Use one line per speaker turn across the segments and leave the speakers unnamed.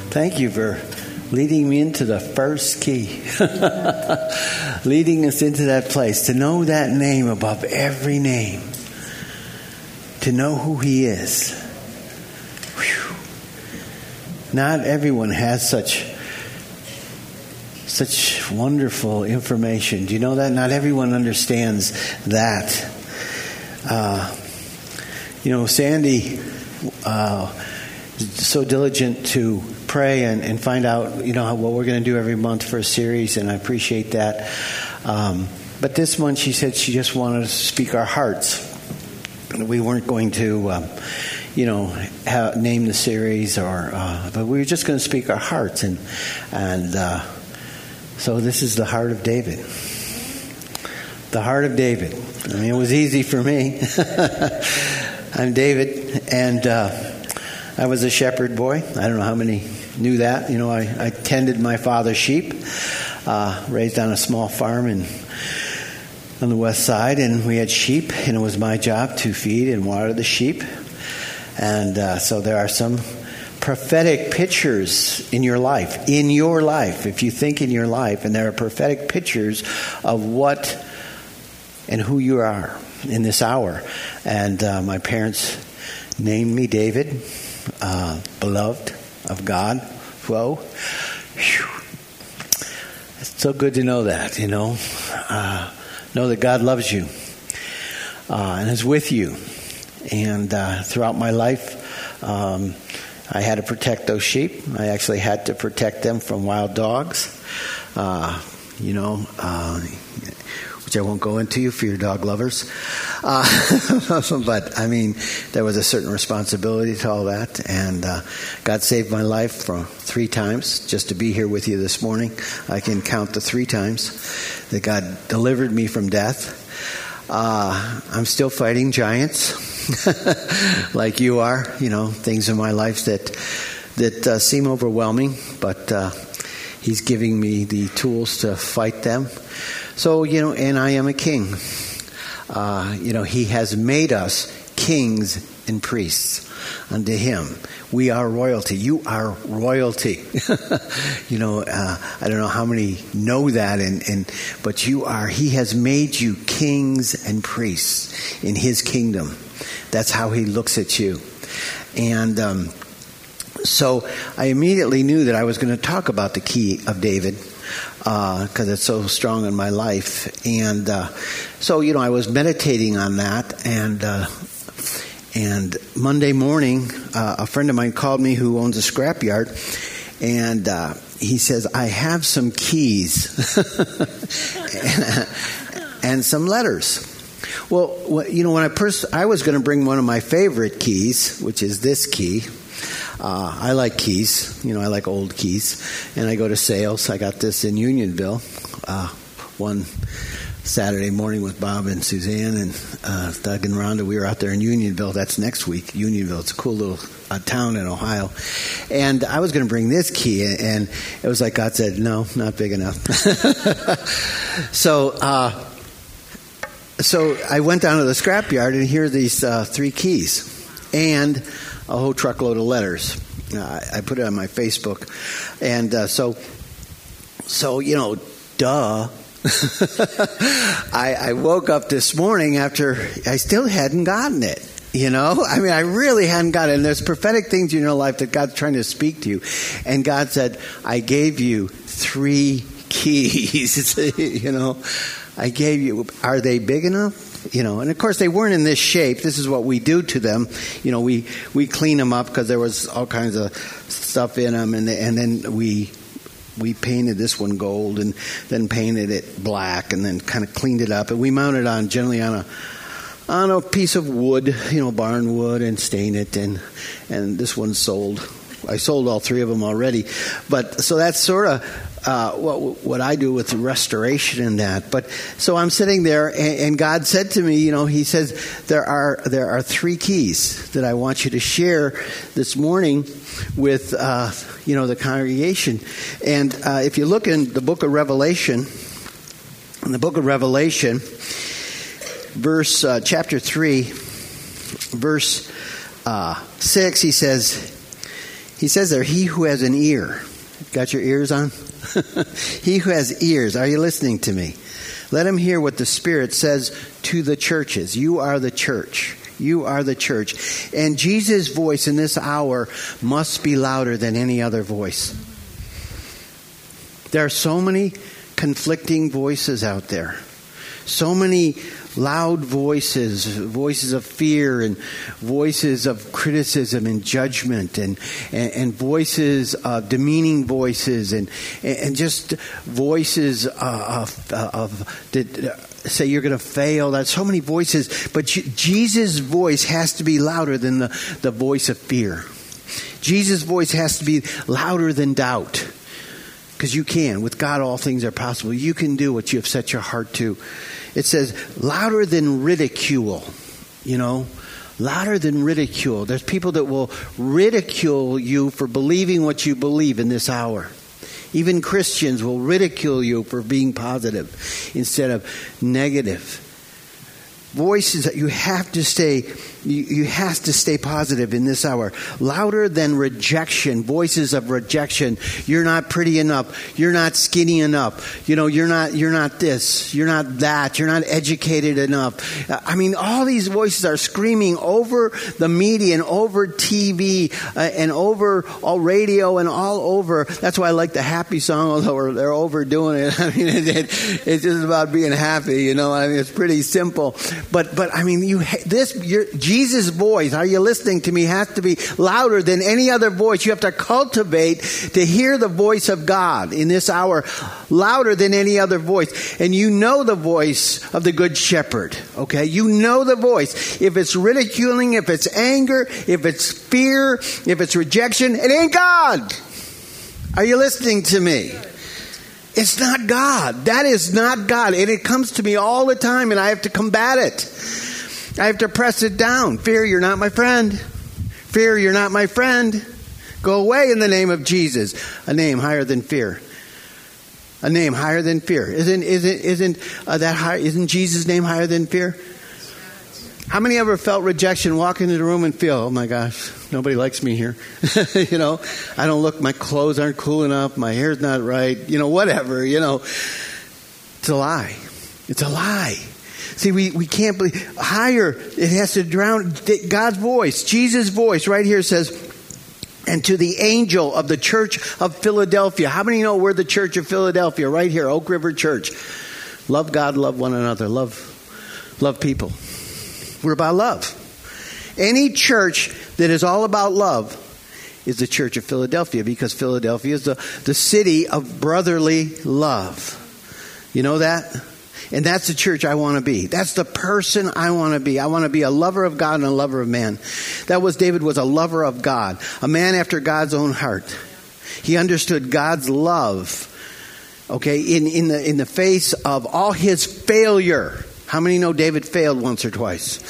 Thank you for leading me into the first key. Leading us into that place. To know that name above every name. To know who He is. Whew. Not everyone has such wonderful information. Do you know that? Not everyone understands that. Sandy so diligent to pray and find out, what we're going to do every month for a series, and I appreciate that. But this month she said she just wanted to speak our hearts. We weren't going to, name the series, but we were just going to speak our hearts, and so this is the heart of David. The heart of David. I mean, it was easy for me. I'm David, and I was a shepherd boy. I don't know how many knew that. I tended my father's sheep, raised on a small farm on the west side, and we had sheep, and it was my job to feed and water the sheep. And so there are some prophetic pictures in your life. If you think in your life, and there are prophetic pictures of what and who you are in this hour. And my parents named me David, beloved of God. Whoa. Whew. It's so good to know that, know that God loves you and is with you. And throughout my life, I had to protect those sheep. I actually had to protect them from wild dogs, which I won't go into for your dog lovers. But, there was a certain responsibility to all that. And God saved my life from 3 times. Just to be here with you this morning, I can count the 3 times that God delivered me from death. I'm still fighting giants. Like you are, things in my life that seem overwhelming, but He's giving me the tools to fight them. So, and I am a king. He has made us kings and priests unto Him. We are royalty. You are royalty. I don't know how many know that, but you are. He has made you kings and priests in His kingdom. That's how He looks at you. And so I immediately knew that I was going to talk about the key of David, because it's so strong in my life. And so I was meditating on that, and Monday morning, a friend of mine called me who owns a scrapyard, and he says, I have some keys and some letters. Well, when I was going to bring one of my favorite keys, which is this key. I like keys. I like old keys. And I go to sales. I got this in Unionville one Saturday morning with Bob and Suzanne and Doug and Rhonda. We were out there in Unionville. That's next week. Unionville. It's a cool little town in Ohio. And I was going to bring this key, and it was like God said, no, not big enough. So I went down to the scrapyard, and here are these 3 keys and a whole truckload of letters. I put it on my Facebook. And duh. I woke up this morning after I still hadn't gotten it. I really hadn't got it. And there's prophetic things in your life that God's trying to speak to you. And God said, I gave you 3 keys. I gave you, are they big enough? And of course they weren't in this shape. This is what we do to them. We clean them up because there was all kinds of stuff in them. And then we painted this one gold and then painted it black and then kind of cleaned it up. And we mounted it generally on a piece of wood, barn wood, and stain it. And this one's sold. I sold all 3 of them already. But so that's sort of what I do with the restoration in that. But so I'm sitting there, and God said to me, He says, there are 3 keys that I want you to share this morning with the congregation. And if you look in the book of Revelation, chapter 3, verse 6, He says, He says there, he who has an ear. Got your ears on? He who has ears. Are you listening to me? Let him hear what the Spirit says to the churches. You are the church. You are the church. And Jesus' voice in this hour must be louder than any other voice. There are so many conflicting voices out there. So many loud voices, voices of fear and voices of criticism and judgment and voices of demeaning voices and just voices that say you're going to fail. That's so many voices. But Jesus' voice has to be louder than the voice of fear. Jesus' voice has to be louder than doubt. Because you can. With God, all things are possible. You can do what you have set your heart to. It says, louder than ridicule. Louder than ridicule. There's people that will ridicule you for believing what you believe in this hour. Even Christians will ridicule you for being positive instead of negative. Voices that you have to stay positive in this hour. Louder than rejection. Voices of rejection. You're not pretty enough. You're not skinny enough. You're not this. You're not that. You're not educated enough. All these voices are screaming over the media and over TV and over all radio and all over. That's why I like the happy song, although they're overdoing it. It's just about being happy. It's pretty simple. But Jesus' voice, are you listening to me, has to be louder than any other voice. You have to cultivate to hear the voice of God in this hour, louder than any other voice. And you know the voice of the Good Shepherd, okay? You know the voice. If it's ridiculing, if it's anger, if it's fear, if it's rejection, it ain't God. Are you listening to me? It's not God. That is not God. And it comes to me all the time, and I have to combat it. I have to press it down. Fear, you're not my friend. Fear, you're not my friend. Go away in the name of Jesus. A name higher than fear. A name higher than fear. Isn't that high? Isn't Jesus' name higher than fear? How many ever felt rejection, walk into the room and feel, oh my gosh, nobody likes me here. I don't look, my clothes aren't cool enough, my hair's not right, whatever, It's a lie. It's a lie. See, we can't believe, higher, it has to drown God's voice, Jesus' voice right here says, and to the angel of the church of Philadelphia. How many know we're the church of Philadelphia right here, Oak River Church? Love God, love one another, love people. We're about love. Any church that is all about love is the Church of Philadelphia, because Philadelphia is the city of brotherly love. You know that? And that's the church I want to be. That's the person I want to be. I want to be a lover of God and a lover of man. David was a lover of God, a man after God's own heart. He understood God's love, okay, in the face of all his failure. How many know David failed once or twice?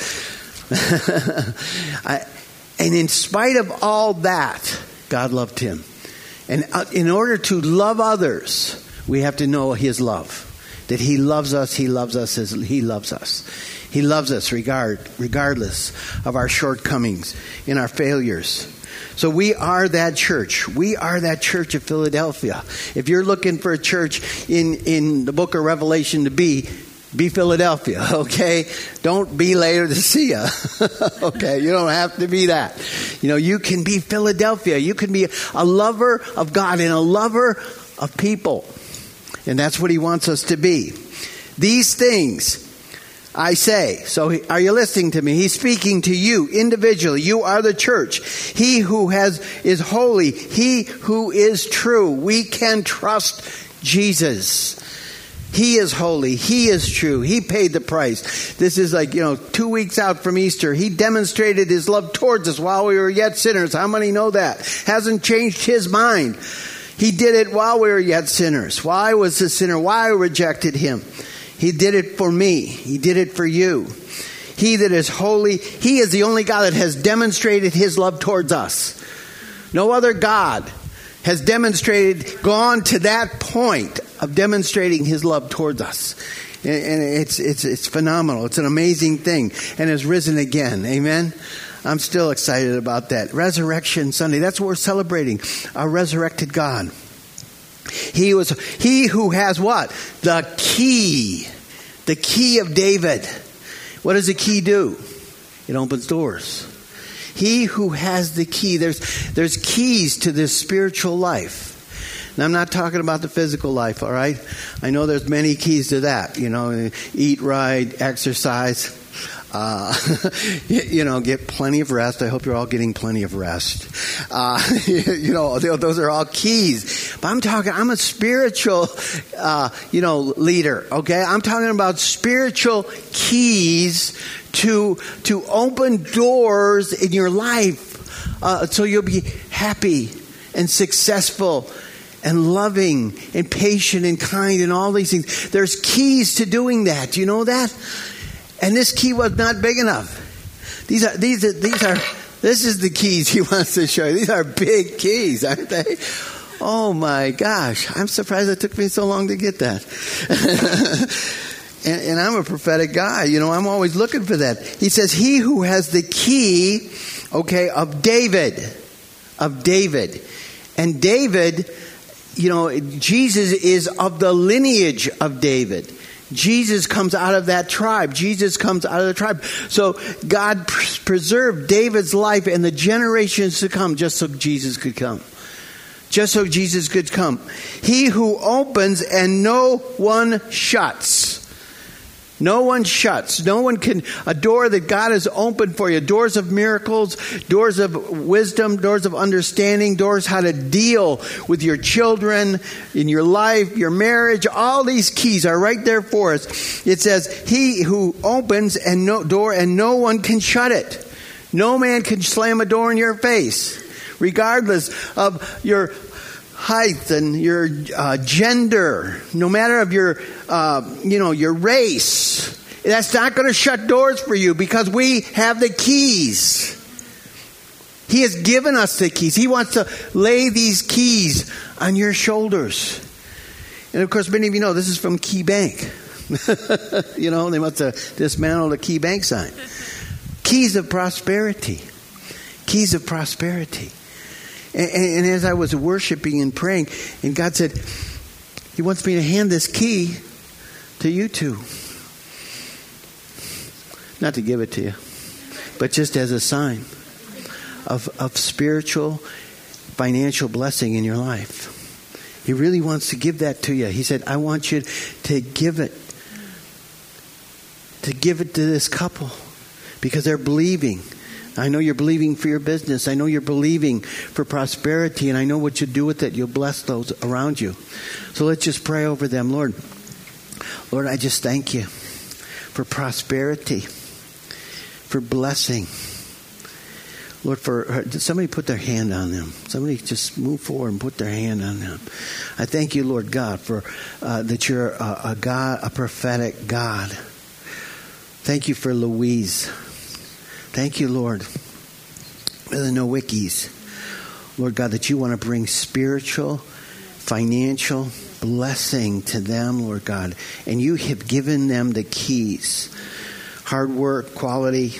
And in spite of all that, God loved him. And in order to love others, we have to know his love. That he loves us, he loves us as he loves us. He loves us regardless of our shortcomings and our failures. So we are that church. We are that church of Philadelphia. If you're looking for a church in the book of Revelation to be Philadelphia, okay? Don't be Laodicea, okay? You don't have to be that. You can be Philadelphia. You can be a lover of God and a lover of people. And that's what he wants us to be. These things I say. So are you listening to me? He's speaking to you individually. You are the church. He who is holy. He who is true. We can trust Jesus. He is holy. He is true. He paid the price. This is 2 weeks out from Easter. He demonstrated his love towards us while we were yet sinners. How many know that? Hasn't changed his mind. He did it while we were yet sinners. Why was a sinner? Why I rejected him? He did it for me. He did it for you. He that is holy, he is the only God that has demonstrated his love towards us. No other God has gone to that point of demonstrating his love towards us. And it's phenomenal. It's an amazing thing. And has risen again. Amen? I'm still excited about that. Resurrection Sunday. That's what we're celebrating. Our resurrected God. He who has what? The key. The key of David. What does the key do? It opens doors. He who has the key. There's keys to this spiritual life. Now, I'm not talking about the physical life, all right? I know there's many keys to that. Eat right, exercise, get plenty of rest. I hope you're all getting plenty of rest. Those are all keys. But I'm a spiritual, leader, okay? I'm talking about spiritual keys to open doors in your life so you'll be happy and successful and loving and patient and kind and all these things. There's keys to doing that. Do you know that? And this key was not big enough. This is the keys he wants to show you. These are big keys, aren't they? Oh my gosh. I'm surprised it took me so long to get that. and I'm a prophetic guy. I'm always looking for that. He says, he who has the key, of David. And David, Jesus is of the lineage of David. Jesus comes out of that tribe. Jesus comes out of the tribe. So God preserved David's life and the generations to come just so Jesus could come. Just so Jesus could come. He who opens and no one shuts. No one shuts. No one can. A door that God has opened for you. Doors of miracles, doors of wisdom, doors of understanding, doors how to deal with your children, in your life, your marriage. All these keys are right there for us. It says, he who opens and no one can shut it. No man can slam a door in your face, regardless of your height and your gender, no matter of your race. That's not going to shut doors for you because we have the keys. He has given us the keys. He wants to lay these keys on your shoulders. And of course, many of you know this is from Key Bank. They must have dismantled a Key Bank sign. Keys of prosperity. Keys of prosperity. And as I was worshiping and praying, and God said, He wants me to hand this key to you two. Not to give it to you, but just as a sign of spiritual, financial blessing in your life. He really wants to give that to you. He said, I want you to give it to this couple because they're believing. I know you're believing for your business. I know you're believing for prosperity. And I know what you do with it. You'll bless those around you. So let's just pray over them. Lord, I just thank you for prosperity, for blessing. Lord, somebody put their hand on them. Somebody just move forward and put their hand on them. I thank you, Lord God, for that you're a God, a prophetic God. Thank you for Louise. Thank you, Lord, for the Nowickies. Lord God, that you want to bring spiritual, financial blessing to them, Lord God. And you have given them the keys. Hard work, quality,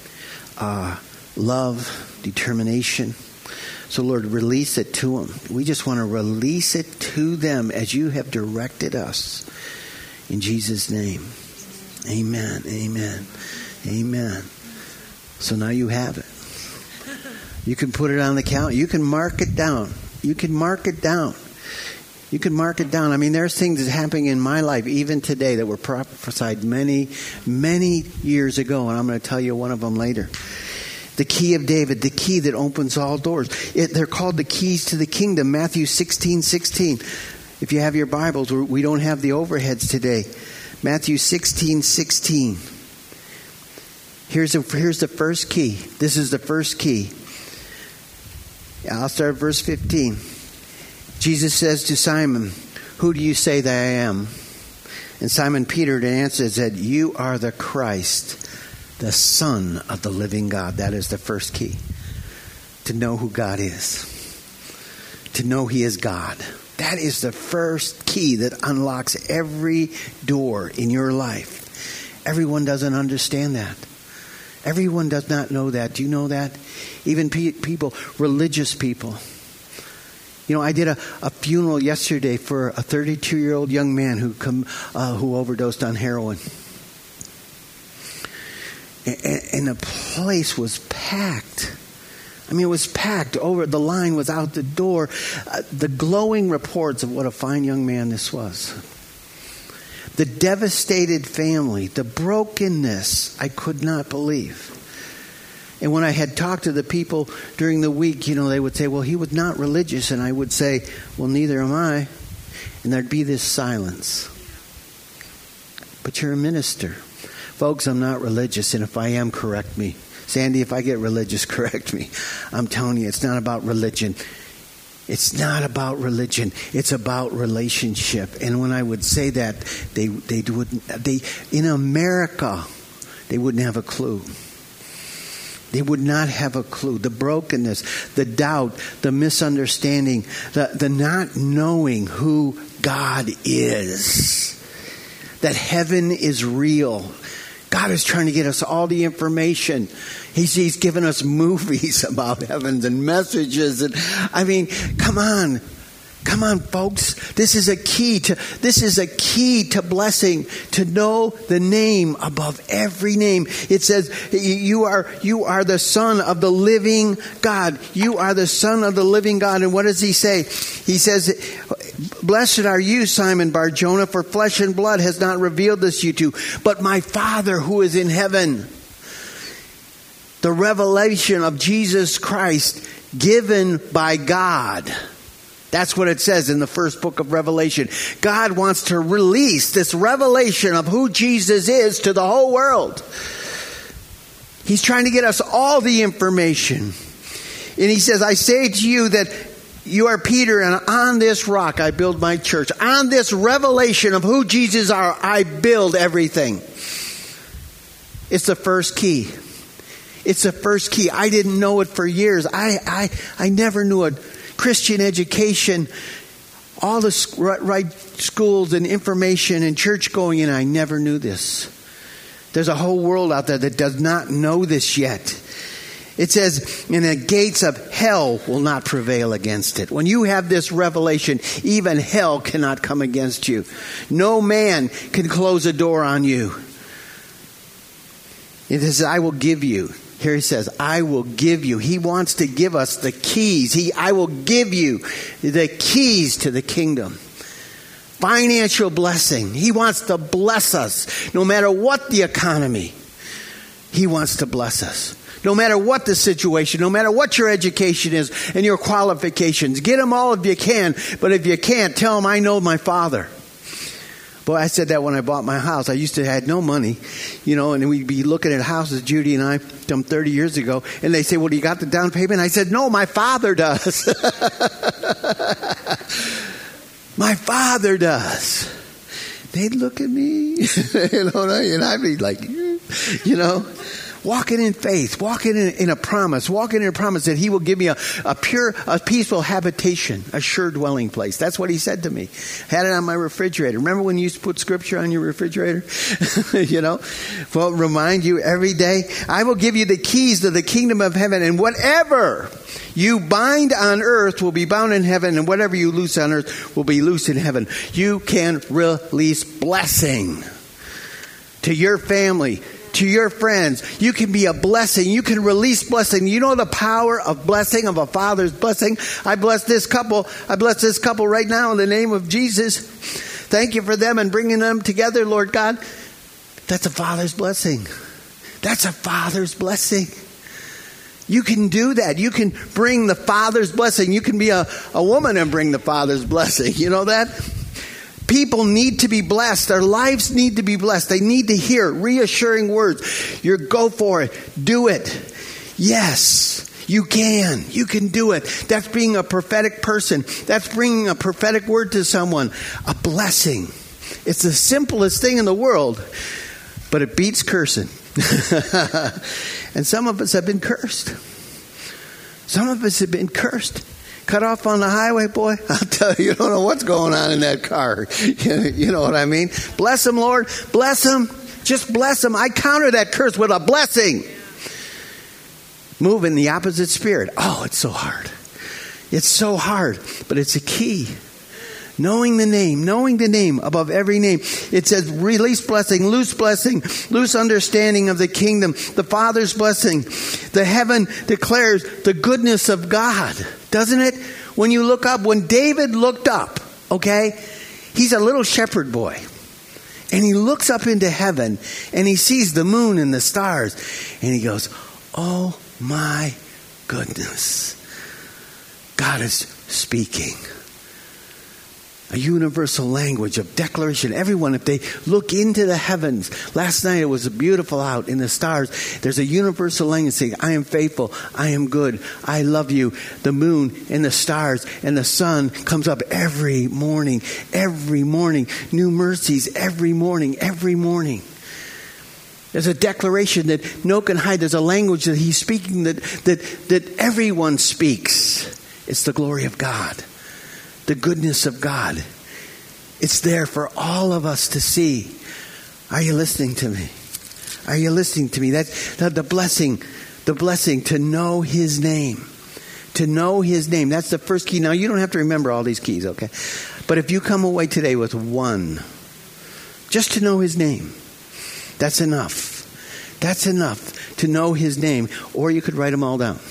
love, determination. So, Lord, release it to them. We just want to release it to them as you have directed us. In Jesus' name. Amen. Amen. Amen. So now you have it. You can put it on the calendar. You can mark it down. You can mark it down. You can mark it down. I mean, there's things that's happening in my life even today that were prophesied many, many years ago. And I'm going to tell you one of them later. The key of David, the key that opens all doors. They're called the keys to the kingdom. Matthew 16:16. If you have your Bibles, we don't have the overheads today. Matthew 16:16. Here's the first key. This is the first key. I'll start at verse 15. Jesus says to Simon, who do you say that I am? And Simon Peter answered and said, you are the Christ, the Son of the living God. That is the first key. To know who God is. To know He is God. That is the first key that unlocks every door in your life. Everyone doesn't understand that. Everyone does not know that. Do you know that? Even people, religious people. You know, I did a funeral yesterday for a 32-year-old young man who overdosed on heroin. And the place was packed. I mean, it was packed. Over the line was out the door. The glowing reports of what a fine young man this was. The devastated family, the brokenness, I could not believe. And when I had talked to the people during the week, you know, they would say, well, he was not religious. And I would say, well, neither am I. And there'd be this silence. But you're a minister. Folks, I'm not religious. And if I am, correct me. Sandy, if I get religious, correct me. I'm telling you, it's not about religion. It's not about religion. It's about relationship. And when I would say that, they in America, they wouldn't have a clue. They would not have a clue. The brokenness, the doubt, the misunderstanding, the not knowing who God is. That heaven is real. God is trying to get us all the information. He's given us movies about heavens and messages. And I mean, come on, folks. This is a key to blessing, to know the name above every name. It says, you are the Son of the living God. You are the Son of the living God. And what does he say? He says, blessed are you, Simon Bar-Jonah, for flesh and blood has not revealed this to you, but my Father who is in heaven. The revelation of Jesus Christ given by God. That's what it says in the first book of Revelation. God wants to release this revelation of who Jesus is to the whole world. He's trying to get us all the information. And he says, I say to you that you are Peter, and on this rock I build my church. On this revelation of who Jesus are, I build everything. It's the first key. It's the first key. I didn't know it for years. I never knew it. Christian education, all the right schools and information and church going in, I never knew this. There's a whole world out there that does not know this yet. It says, and the gates of hell will not prevail against it. When you have this revelation, even hell cannot come against you. No man can close a door on you. It says, I will give you. Here he says, I will give you. He wants to give us the keys. I will give you the keys to the kingdom. Financial blessing. He wants to bless us. No matter what the economy, he wants to bless us. No matter what the situation, no matter what your education is and your qualifications. Get them all if you can. But if you can't, tell them I know my Father. Boy, I said that when I bought my house. I used to have no money, you know, and we'd be looking at houses, Judy and I, some 30 years ago. And they say, well, do you got the down payment? I said, no, my Father does. My Father does. They'd look at me, you know, and I'd be like, you know. Walking in faith, walking in a promise, walking in a promise that he will give me a pure, a peaceful habitation, a sure dwelling place. That's what he said to me. Had it on my refrigerator. Remember when you used to put scripture on your refrigerator? You know? Well, remind you every day. I will give you the keys to the kingdom of heaven, and whatever you bind on earth will be bound in heaven, and whatever you loose on earth will be loose in heaven. You can release blessing to your family, to your friends. You can be a blessing. You can release blessing. You know the power of blessing, of a father's blessing. I bless this couple. I bless this couple right now in the name of Jesus. Thank you for them and bringing them together, Lord God. That's a father's blessing. That's a father's blessing. You can do that. You can bring the father's blessing. You can be a woman and bring the father's blessing. You know that? People need to be blessed. Their lives need to be blessed. They need to hear reassuring words. Go for it. Do it. Yes, you can. You can do it. That's being a prophetic person. That's bringing a prophetic word to someone. A blessing. It's the simplest thing in the world, but it beats cursing. And some of us have been cursed. Some of us have been cursed. Cut off on the highway, boy. I'll tell you, you don't know what's going on in that car. You know what I mean? Bless them, Lord. Bless them. Just bless them. I counter that curse with a blessing. move in the opposite spirit. Oh, it's so hard. It's so hard, but it's a key. Knowing the name above every name. It says release blessing, loose understanding of the kingdom, the Father's blessing. The heaven declares the goodness of God, doesn't it? When you look up, when David looked up, okay, he's a little shepherd boy. And he looks up into heaven and he sees the moon and the stars. And he goes, oh my goodness. God is speaking. A universal language of declaration. Everyone, if they look into the heavens, last night it was beautiful out in the stars. There's a universal language saying, I am faithful, I am good, I love you. The moon and the stars and the sun comes up every morning. New mercies every morning. There's a declaration that no can hide. There's a language that he's speaking that everyone speaks. It's the glory of God. The goodness of God. It's there for all of us to see. Are you listening to me? Are you listening to me? That's the blessing to know his name. To know his name. That's the first key. Now, you don't have to remember all these keys, okay? But if you come away today with one, just to know his name, that's enough. That's enough to know his name. Or you could write them all down.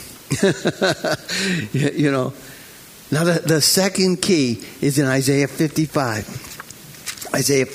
You know. Now, the second key is in Isaiah 55. Isaiah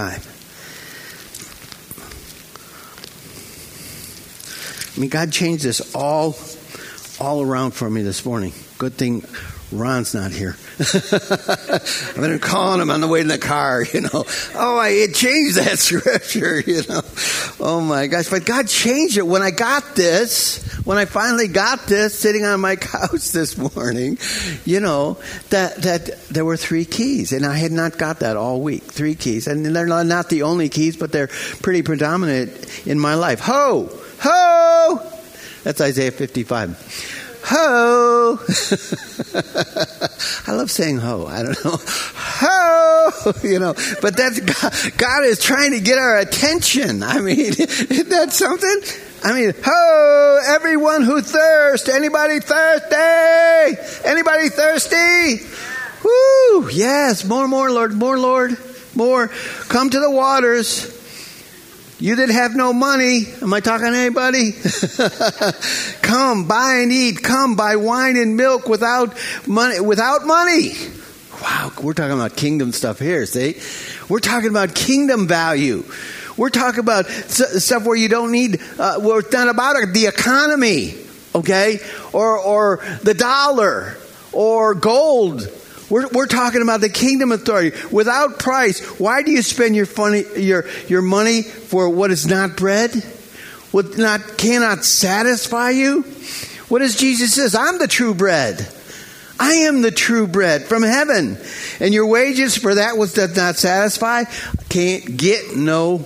55. I mean, God changed this all around for me this morning. Good thing Ron's not here. I've been calling him on the way in the car, you know. Oh, it changed that scripture, you know. Oh, my gosh. But God changed it when I finally got this sitting on my couch this morning, you know, that there were 3 keys. And I had not got that all week. 3 keys. And they're not the only keys, but they're pretty predominant in my life. Ho! Ho! That's Isaiah 55. Ho! I love saying ho. I don't know. Ho! You know, but that's God is trying to get our attention. I mean, isn't that something? I mean, ho! Everyone who thirsts. Anybody thirsty? Anybody thirsty? Woo! Yes. More, Lord. More, Lord. More. Come to the waters. You that have no money, am I talking to anybody? Come, buy and eat. Come, buy wine and milk without money. Wow, we're talking about kingdom stuff here, see? We're talking about kingdom value. We're talking about stuff where you don't need, where it's not about the economy, okay? Or the dollar, or gold. We're talking about the kingdom authority without price. Why do you spend your money for what is not bread? What cannot satisfy you? What does Jesus says? I'm the true bread. I am the true bread from heaven. And your wages for that which does not satisfy can't get no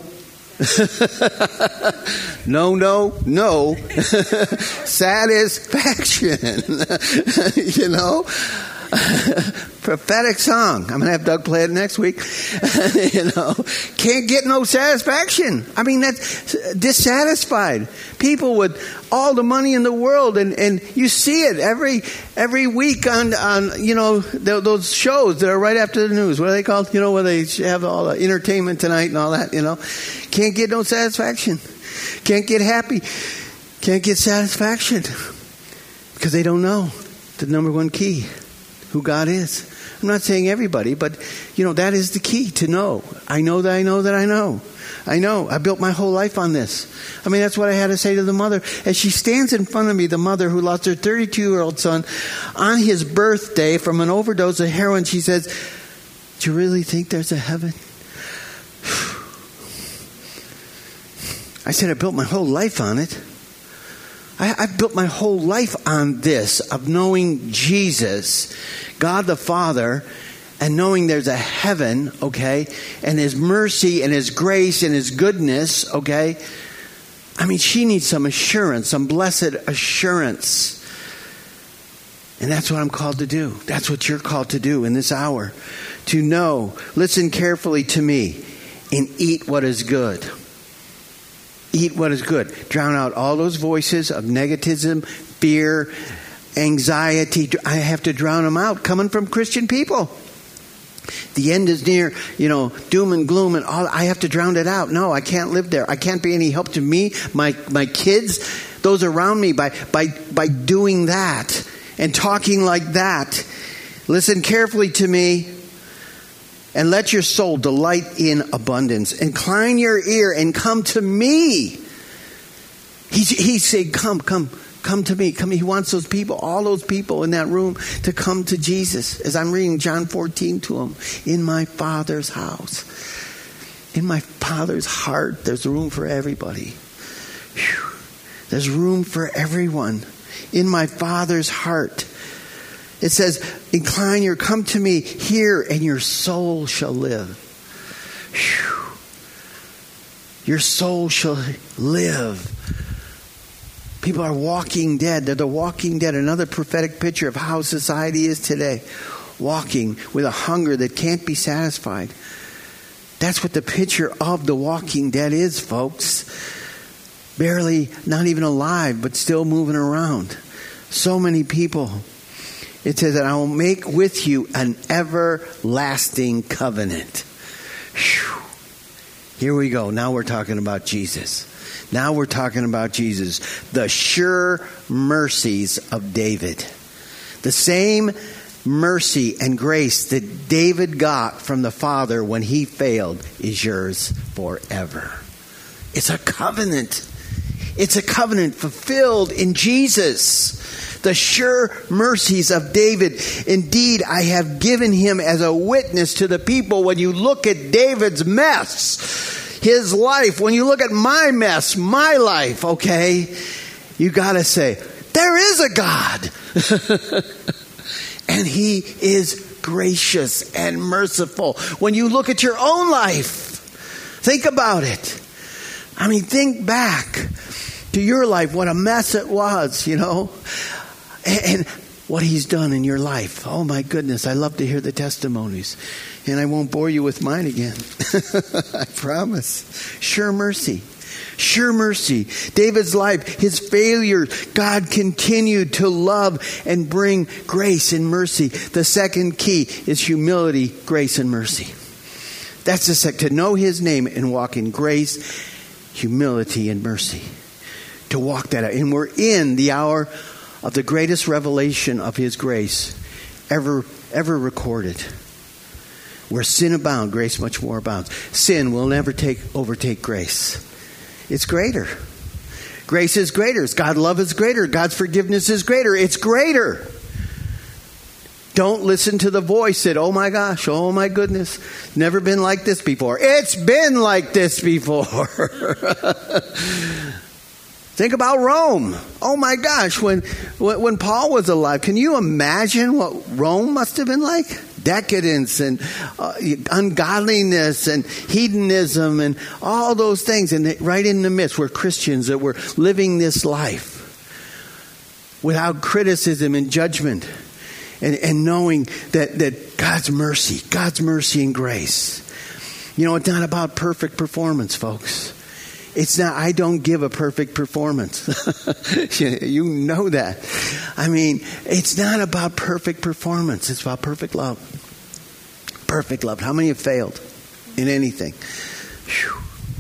satisfaction. You know? Prophetic song. I'm going to have Doug play it next week. You know, can't get no satisfaction. I mean, that's dissatisfied. People with all the money in the world, and you see it every week on you know, those shows that are right after the news. What are they called? You know, where they have all the Entertainment Tonight and all that. You know, can't get no satisfaction. Can't get happy. Can't get satisfaction because they don't know the number one key. Who God is. I'm not saying everybody, but, you know, that is the key to know. I know that I know that I know. I know. I built my whole life on this. I mean, that's what I had to say to the mother. As she stands in front of me, the mother who lost her 32-year-old son on his birthday from an overdose of heroin, she says, do you really think there's a heaven? I said, I built my whole life on it. I've built my whole life on this, of knowing Jesus, God the Father, and knowing there's a heaven, okay, and His mercy and His grace and His goodness, okay. I mean, she needs some assurance, some blessed assurance. And that's what I'm called to do. That's what you're called to do in this hour. To know, listen carefully to me, and eat what is good. Eat what is good. Drown out all those voices of negativism, fear, anxiety. I have to drown them out coming from Christian people. The end is near, doom and gloom and all. I have to drown it out. No, I can't live there. I can't be any help to me, my kids, those around me by doing that and talking like that. Listen carefully to me and let your soul delight in abundance. Incline your ear and come to me. He's saying, come to me. Come. He wants those people, all those people in that room, to come to Jesus. As I'm reading John 14 to them, in my Father's house, in my Father's heart, there's room for everybody. Whew. There's room for everyone. In my Father's heart. It says, come to me here, and your soul shall live. Whew. Your soul shall live. People are walking dead. They're the walking dead. Another prophetic picture of how society is today. Walking with a hunger that can't be satisfied. That's what the picture of the walking dead is, folks. Barely, not even alive, but still moving around. So many people. It says that I will make with you an everlasting covenant. Whew. Here we go. Now we're talking about Jesus. Now we're talking about Jesus. The sure mercies of David. The same mercy and grace that David got from the Father when he failed is yours forever. It's a covenant. It's a covenant fulfilled in Jesus. The sure mercies of David. Indeed, I have given him as a witness to the people. When you look at David's mess, his life, when you look at my mess, my life, okay, you got to say, there is a God. And he is gracious and merciful. When you look at your own life, think about it. I mean, think back to your life, what a mess it was, and what he's done in your life. Oh my goodness, I love to hear the testimonies. And I won't bore you with mine again. I promise. Sure mercy. Sure mercy. David's life, his failure, God continued to love and bring grace and mercy. The second key is humility, grace, and mercy. That's the second. To know his name and walk in grace, humility, and mercy. To walk that out. And we're in the hour of the greatest revelation of his grace ever recorded. Where sin abounds, grace much more abounds. Sin will never overtake grace. It's greater. Grace is greater. God's love is greater. God's forgiveness is greater. It's greater. Don't listen to the voice that, oh my gosh, oh my goodness, never been like this before. It's been like this before. Think about Rome. Oh my gosh, when Paul was alive, can you imagine what Rome must have been like? Decadence and ungodliness and hedonism and all those things. And right in the midst were Christians that were living this life without criticism and judgment and knowing that God's mercy and grace. It's not about perfect performance, folks. It's not, I don't give a perfect performance. You know that. I mean, it's not about perfect performance. It's about perfect love. Perfect love. How many have failed in anything? Whew.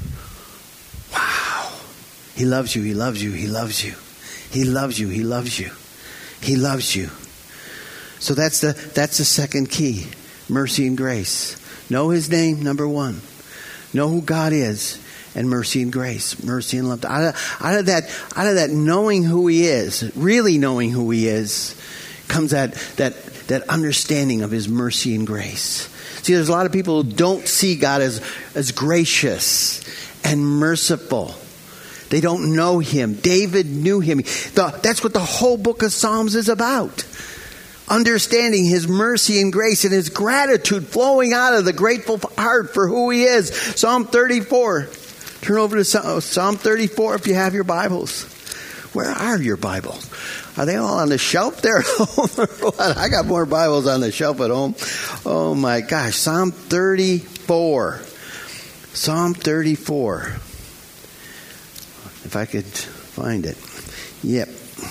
Wow. He loves you. He loves you. He loves you. He loves you. He loves you. He loves you. So that's the second key. Mercy and grace. Know his name, number one. Know who God is. And mercy and grace, mercy and love. Out of that knowing who he is, really knowing who he is, comes that understanding of his mercy and grace. See, there's a lot of people who don't see God as gracious and merciful. They don't know him. David knew him. That's what the whole book of Psalms is about. Understanding his mercy and grace and his gratitude flowing out of the grateful heart for who he is. Psalm 34. Turn over to Psalm 34 if you have your Bibles. Where are your Bibles? Are they all on the shelf there at home or what? I got more Bibles on the shelf at home. Oh my gosh. Psalm 34. Psalm 34. If I could find it. Yep.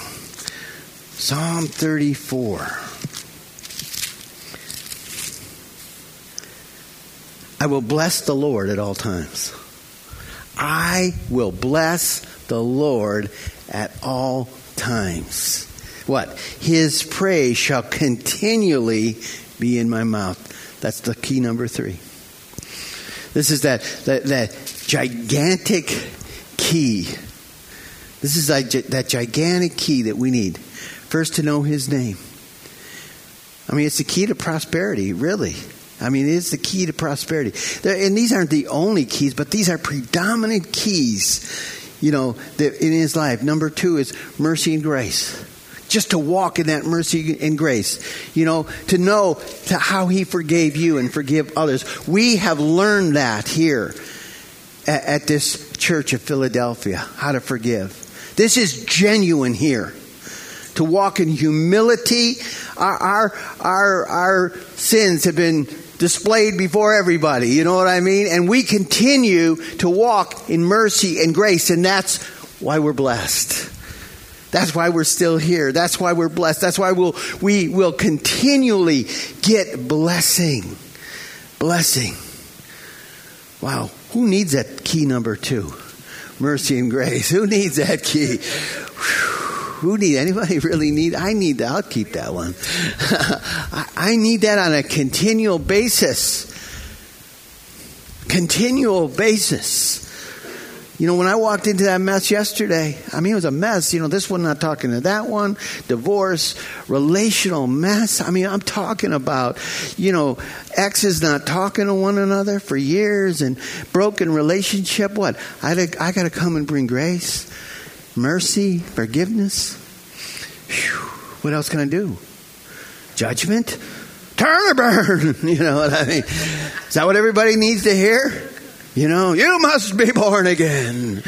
Psalm 34. I will bless the Lord at all times. I will bless the Lord at all times. What? His praise shall continually be in my mouth. That's the key number 3. This is that gigantic key. This is that gigantic key that we need. First, to know His name. I mean, it's the key to prosperity, really. I mean, it is the key to prosperity. And these aren't the only keys, but these are predominant keys, that in his life. Number 2 is mercy and grace. Just to walk in that mercy and grace. To know how He forgave you and forgive others. We have learned that here at this church of Philadelphia, how to forgive. This is genuine here. To walk in humility. Our sins have been displayed before everybody. You know what I mean? And we continue to walk in mercy and grace. And that's why we're blessed. That's why we're still here. That's why we're blessed. That's why we will continually get blessing. Blessing. Wow. Who needs that key number 2? Mercy and grace. Who needs that key? Who need? Anybody really need? I need that. I'll keep that one. I need that on a continual basis. Continual basis. When I walked into that mess yesterday, it was a mess. This one not talking to that one. Divorce, relational mess. I'm talking about, exes not talking to one another for years and broken relationship. What? I got to come and bring grace. Mercy, forgiveness. Whew. What else can I do? Judgment? Turn or burn. You know what I mean? Is that what everybody needs to hear? You must be born again.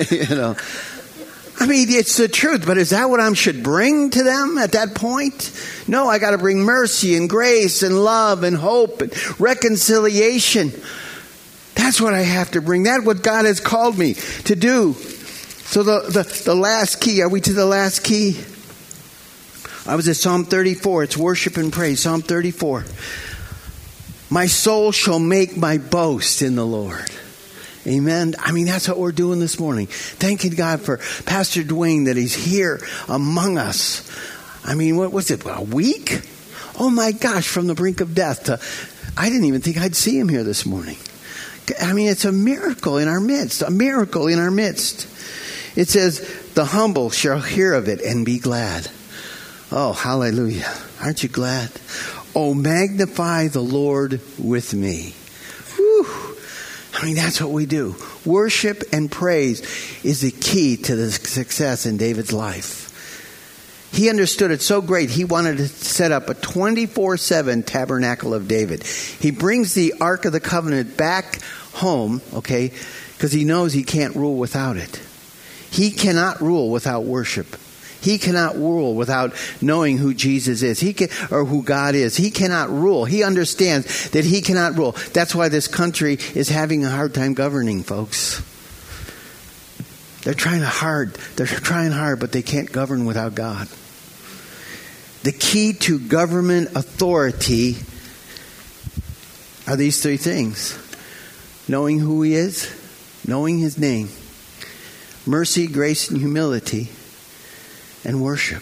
It's the truth, but is that what I should bring to them at that point? No, I got to bring mercy and grace and love and hope and reconciliation. That's what I have to bring. That's what God has called me to do. So the last key, are we to the last key? I was at Psalm 34. It's worship and praise. Psalm 34. My soul shall make my boast in the Lord. Amen. That's what we're doing this morning. Thanking God for Pastor Dwayne that he's here among us. What was it? A week? Oh my gosh, from the brink of death to, I didn't even think I'd see him here this morning. It's a miracle in our midst. A miracle in our midst. It says, the humble shall hear of it and be glad. Oh, hallelujah. Aren't you glad? Oh, magnify the Lord with me. Whew. That's what we do. Worship and praise is the key to the success in David's life. He understood it so great, he wanted to set up a 24/7 tabernacle of David. He brings the Ark of the Covenant back home, okay, because he knows he can't rule without it. He cannot rule without worship. He cannot rule without knowing who Jesus is. Or who God is. He cannot rule. He understands that he cannot rule. That's why this country is having a hard time governing, folks. They're trying hard, but they can't govern without God. The key to government authority are these 3 things. Knowing who He is, knowing His name, mercy, grace, and humility, and worship.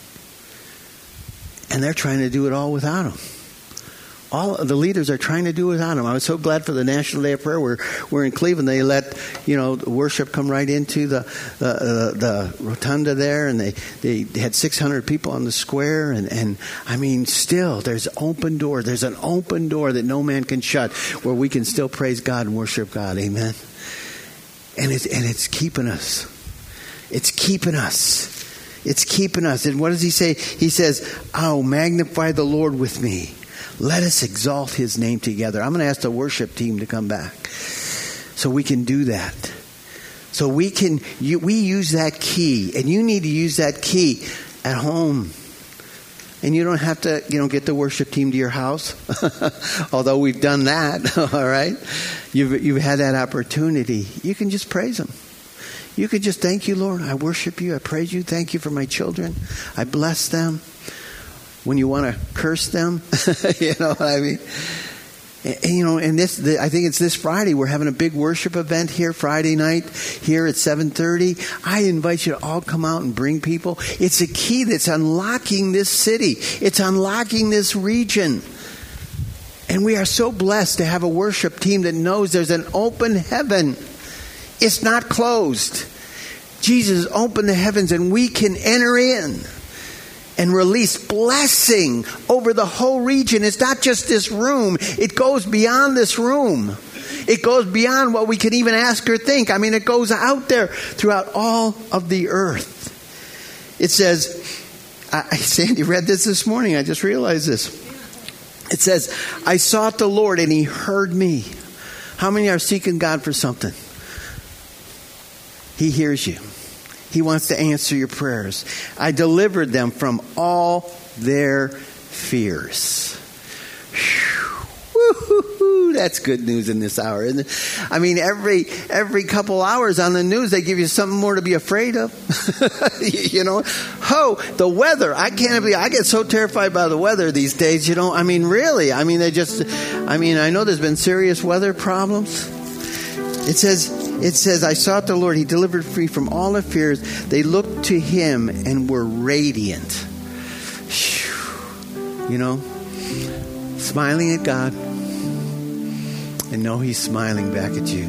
And they're trying to do it all without Him. All of the leaders are trying to do it without Him. I was so glad for the National Day of Prayer. We're in Cleveland. They let worship come right into the rotunda there, and they had 600 people on the square. And still there's open door. There's an open door that no man can shut, where we can still praise God and worship God. Amen. And it's keeping us. It's keeping us. It's keeping us. And what does He say? He says, "Oh, magnify the Lord with me. Let us exalt His name together." I'm going to ask the worship team to come back so we can do that. So we use that key, and you need to use that key at home. And you don't have to, get the worship team to your house, although we've done that. All right, you've had that opportunity. You can just praise Him. You could just thank you, Lord. I worship you. I praise you. Thank you for my children. I bless them. When you want to curse them, you know what I mean? And I think it's this Friday. We're having a big worship event here Friday night here at 7:30. I invite you to all come out and bring people. It's a key that's unlocking this city. It's unlocking this region. And we are so blessed to have a worship team that knows there's an open heaven. It's not closed. Jesus opened the heavens and we can enter in and release blessing over the whole region. It's not just this room. It goes beyond this room. It goes beyond what we can even ask or think. I mean, it goes out there throughout all of the earth. It says, Sandy read this morning. I just realized this. It says, I sought the Lord and he heard me. How many are seeking God for something? He hears you. He wants to answer your prayers. I delivered them from all their fears. Woo-hoo-hoo. That's good news in this hour, isn't it? I mean, every couple hours on the news, they give you something more to be afraid of. You know, the weather. I can't believe, I get so terrified by the weather these days, you know. I mean, really. I mean, I know there's been serious weather problems. It says, I sought the Lord. He delivered free from all their fears. They looked to him and were radiant. You know, smiling at God and know he's smiling back at you.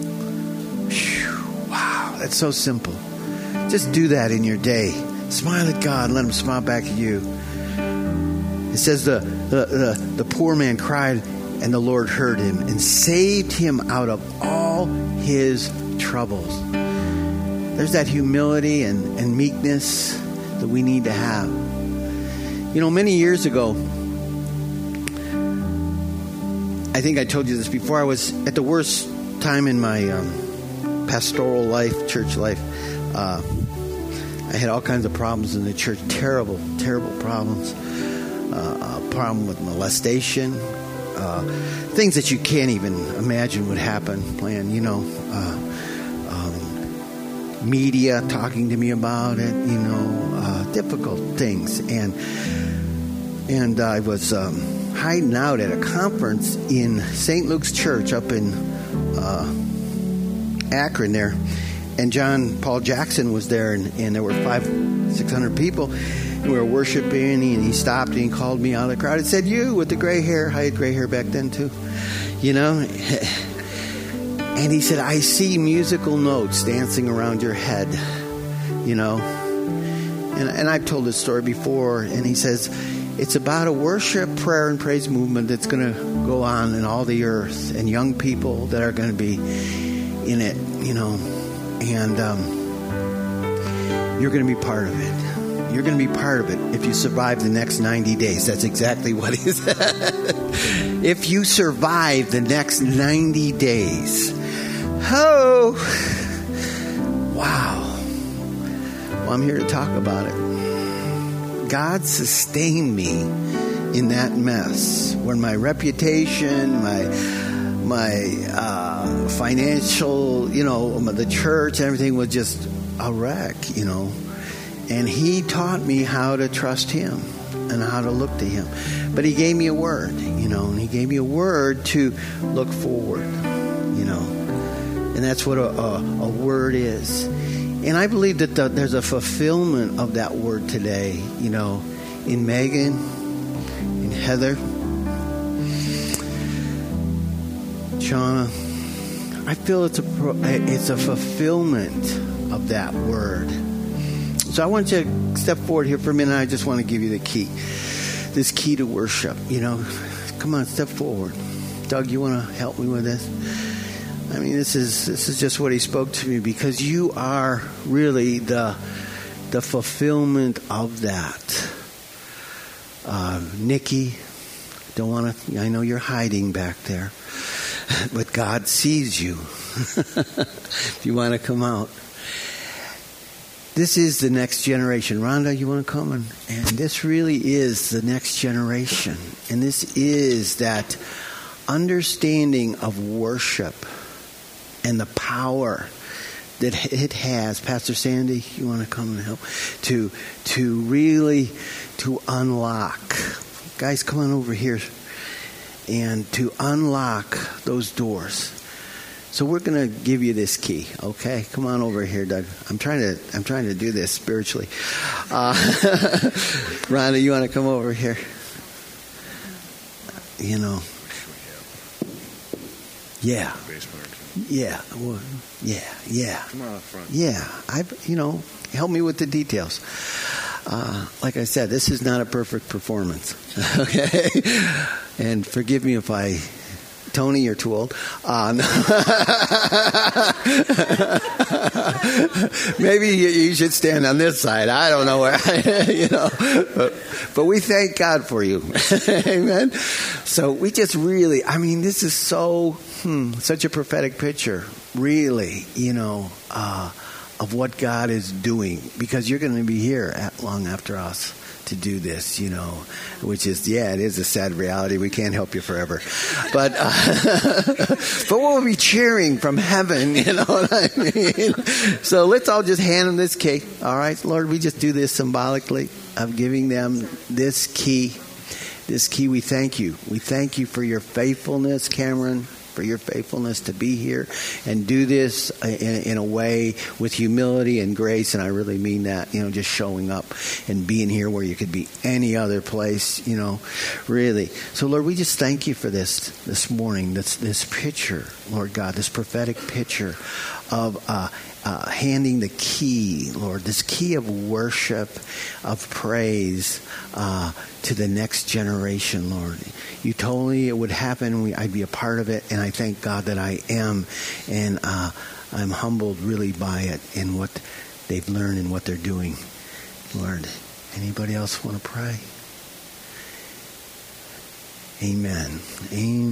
Wow, that's so simple. Just do that in your day. Smile at God and let him smile back at you. It says the poor man cried and the Lord heard him and saved him out of all his troubles. There's that humility and meekness that we need to have. You know, many years ago, I think I told you this before, I was at the worst time in my pastoral life, church life. I had all kinds of problems in the church, terrible problems. A problem with molestation, things that you can't even imagine would happen. Media talking to me about it, difficult things, and I was hiding out at a conference in St. Luke's Church up in Akron there, and John Paul Jackson was there, and there were 500-600 people. We were worshiping, and he stopped and he called me out of the crowd and said, "You with the gray hair." I had gray hair back then too, And he said, "I see musical notes dancing around your head, And I've told this story before. And he says, it's about a worship, prayer, and praise movement that's going to go on in all the earth, and young people that are going to be in it, And you're going to be part of it. You're going to be part of it if you survive the next 90 days. That's exactly what he said. If you survive the next 90 days. Oh, wow. Well, I'm here to talk about it. God sustained me in that mess when my reputation, my financial, the church, everything was just a wreck, And he taught me how to trust him and how to look to him. But he gave me a word, and he gave me a word to look forward, And that's what a word is. And I believe that there's a fulfillment of that word today, in Megan, in Heather, Shauna. I feel it's a fulfillment of that word. So I want you to step forward here for a minute. I just want to give you the key. This key to worship. Come on, step forward. Doug, you want to help me with this? I mean, this is just what he spoke to me, because you are really the fulfillment of that. Nikki, I know you're hiding back there, but God sees you. If you want to come out. This is the next generation. Rhonda, you want to come? And this really is the next generation. And this is that understanding of worship and the power that it has. Pastor Sandy, you want to come and help? To really unlock. Guys, come on over here. And to unlock those doors. So we're going to give you this key, okay? Come on over here, Doug. I'm trying to do this spiritually. Rhonda, you want to come over here? You know. Yeah. Yeah. Well, yeah.
Come on up front.
Yeah. Help me with the details. Like I said, this is not a perfect performance, okay? And forgive me if Tony, you're too old. Maybe you should stand on this side. I don't know where, but we thank God for you. Amen. So we just really, this is such a prophetic picture, really, of what God is doing, because you're going to be here long after us to do this, which is, it is a sad reality. We can't help you forever. But we'll be cheering from heaven, you know what I mean? So let's all just hand them this key. All right, Lord, we just do this symbolically of giving them this key. This key, we thank you. We thank you for your faithfulness, Cameron, for your faithfulness to be here and do this in a way with humility and grace. And I really mean that, just showing up and being here where you could be any other place, really. So, Lord, we just thank you for this morning, this picture, Lord God, this prophetic picture of handing the key, Lord, this key of worship, of praise to the next generation, Lord. You told me it would happen. I'd be a part of it, and I thank God that I am. And I'm humbled really by it and what they've learned and what they're doing. Lord, anybody else want to pray? Amen. Amen.